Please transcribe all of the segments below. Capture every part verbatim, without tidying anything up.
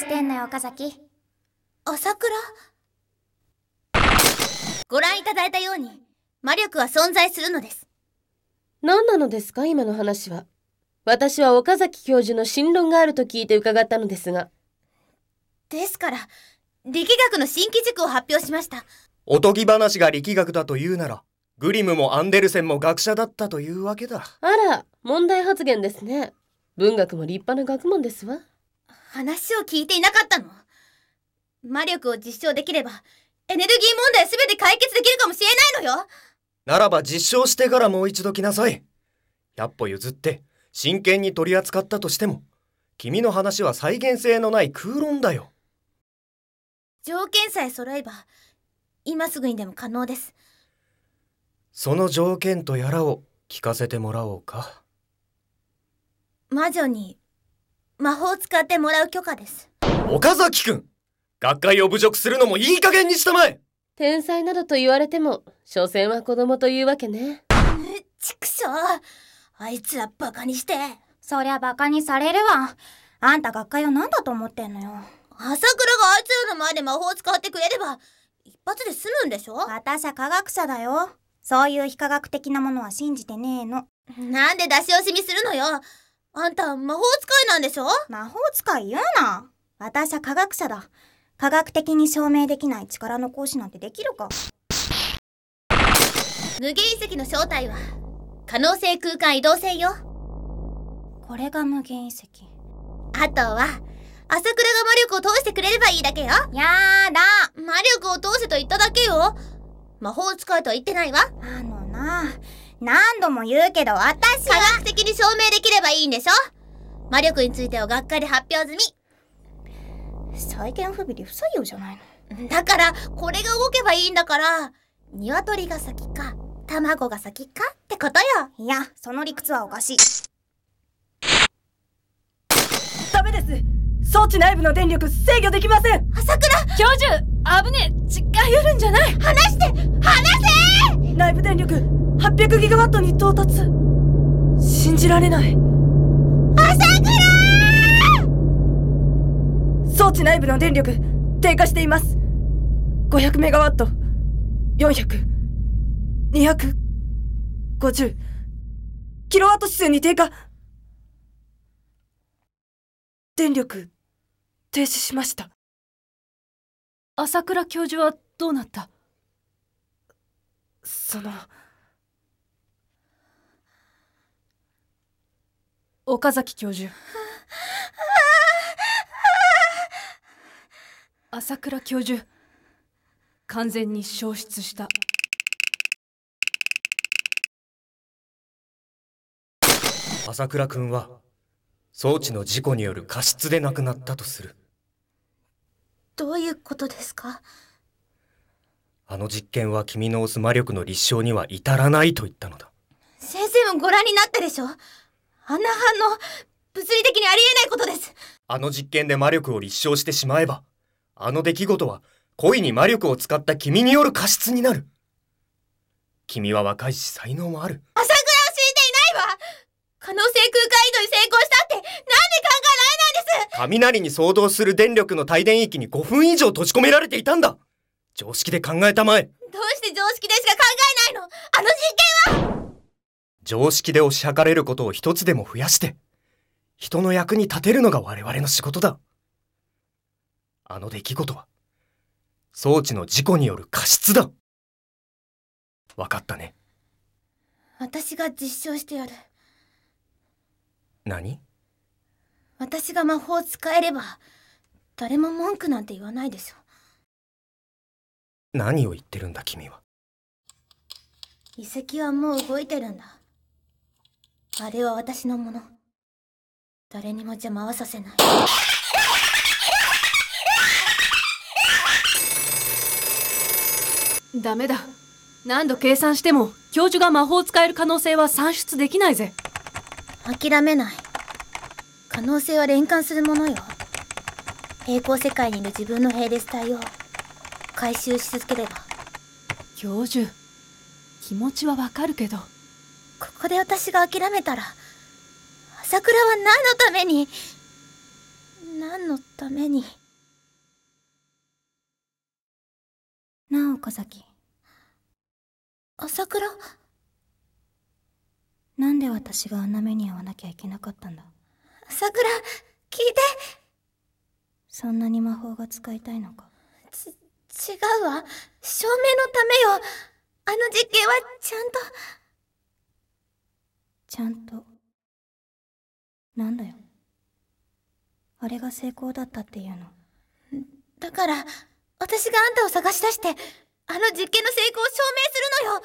してんのよ岡崎。 朝倉。ご覧いただいたように魔力は存在するのです。 何なのですか今の話は。私は岡崎教授の心論があると聞いて伺ったのですが。 ですから力学の新機軸を発表しました。 おとぎ話が力学だというなら、グリムもアンデルセンも学者だったというわけだ。 あら、問題発言ですね。文学も立派な学問ですわ。 話を聞いていなかったの？魔力を実証できればエネルギー問題すべて解決できるかもしれないのよ。 ならば実証してからもう一度来なさい。百歩譲って真剣に取り扱ったとしても、君の話は再現性のない空論だよ。 条件さえ揃えば今すぐにでも可能です。 その条件とやらを聞かせてもらおうか。 魔女に魔法を使ってもらう許可です。 岡崎くん、学会を侮辱するのもいい加減にしたまえ。 天才などと言われても所詮は子供というわけね。 ちくしょう、あいつらバカにして。 そりゃバカにされるわ。あんた学会を何だと思ってんのよ。 朝倉があいつらの前で魔法を使ってくれれば一発で済むんでしょ。 私は科学者だよ。そういう非科学的なものは信じてねえの。 なんで出し惜しみするのよ。あんた魔法使いなんでしょ。 魔法使い言うな。私は科学者だ。科学的に証明できない力の行使なんてできるか。 無限遺跡の正体は可能性空間移動性よ。 これが無限遺跡。 あとは朝倉が魔力を通してくれればいいだけよ。 やだ。 魔力を通せと言っただけよ。魔法を使えとは言ってないわ。 あのな、何度も言うけど私は科学的に証明できればいいんでしょ。魔力については学会で発表済み。 再現不備で不採用じゃないの。だからこれが動けばいいんだから、鶏が先か卵が先かってことよ。 いや、その理屈はおかしい。 ダメです。装置内部の電力制御できません。 朝倉教授、危ねえ。近寄るんじゃない。 離して離せ。 内部電力はっぴゃくギガワットに到達。信じられない。 朝倉。 装置内部の電力低下しています。ごひゃくメガワット、よんひゃく、にひゃくごじゅうキロワット指数に低下。電力停止しました。朝倉教授はどうなった？その岡崎教授、朝倉教授完全に消失した。 朝倉くんは装置の事故による過失で亡くなったとする。 どういうことですか？ あの実験は君の押す魔力の立証には至らないと言ったのだ。 先生もご覧になったでしょ。あんな反応、物理的にありえないことです。 あの実験で魔力を立証してしまえば、あの出来事は故意に魔力を使った君による過失になる。君は若いし才能もある。 朝倉を知りていないわ。可能性空間移動に成功したってなんで考えられないんです。 雷に相当する電力の帯電域にごふん以上閉じ込められていたんだ。常識で考えたまえ。 どうして常識でしか考えないの？あの実験は。 常識で推し量れることを一つでも増やして人の役に立てるのが我々の仕事だ。あの出来事は装置の事故による過失だ。わかったね。 私が実証してやる。 何？ 私が魔法を使えれば誰も文句なんて言わないでしょ。 何を言ってるんだ君は。 遺跡はもう動いてるんだ。あれは私のもの。誰にも邪魔はさせない。 ダメだ。何度計算しても教授が魔法を使える可能性は算出できないぜ。 諦めない。可能性は連関するものよ。平行世界にいる自分の並列体を回収し続ければ。 教授、気持ちはわかるけど、 ここで私が諦めたら朝倉は何のために何何のために。 なあ岡崎、 朝倉。 なんで私があんな目に遭わなきゃいけなかったんだ。 朝倉、聞いて。 そんなに魔法が使いたいのか。 ち、違うわ。証明のためよ。あの実験はちゃんと。 ちゃんと。なんだよ。あれが成功だったっていうの。 だから、私があんたを探し出して、あの実験の成功を証明するのよ。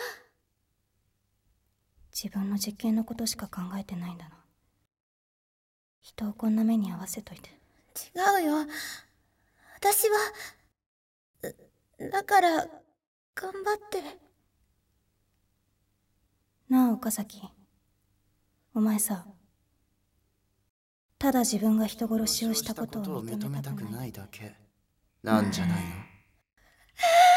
自分の実験のことしか考えてないんだな。人をこんな目に遭わせといて。 違うよ。私は、だから、頑張って。 なあ岡崎、お前さ、ただ自分が人殺しをしたことを認めたくないだけなんじゃないの？